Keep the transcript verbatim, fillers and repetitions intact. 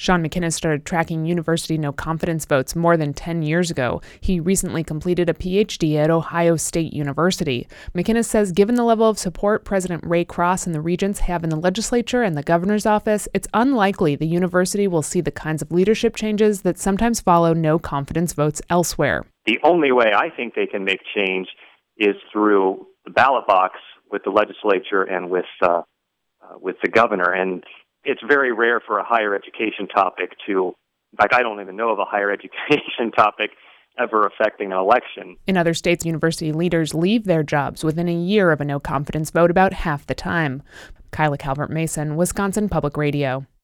Sean McInnes started tracking university no-confidence votes more than ten years ago. He recently completed a P H D at Ohio State University. McInnes says given the level of support President Ray Cross and the regents have in the legislature and the governor's office, it's unlikely the university will see the kinds of leadership changes that sometimes follow no-confidence votes elsewhere. The only way I think they can make change is through the ballot box with the legislature and with uh, uh, with the governor. And it's very rare for a higher education topic to, in fact, I don't even know of a higher education topic ever affecting an election. In other states, university leaders leave their jobs within a year of a no-confidence vote about half the time. Kyla Calvert-Mason, Wisconsin Public Radio.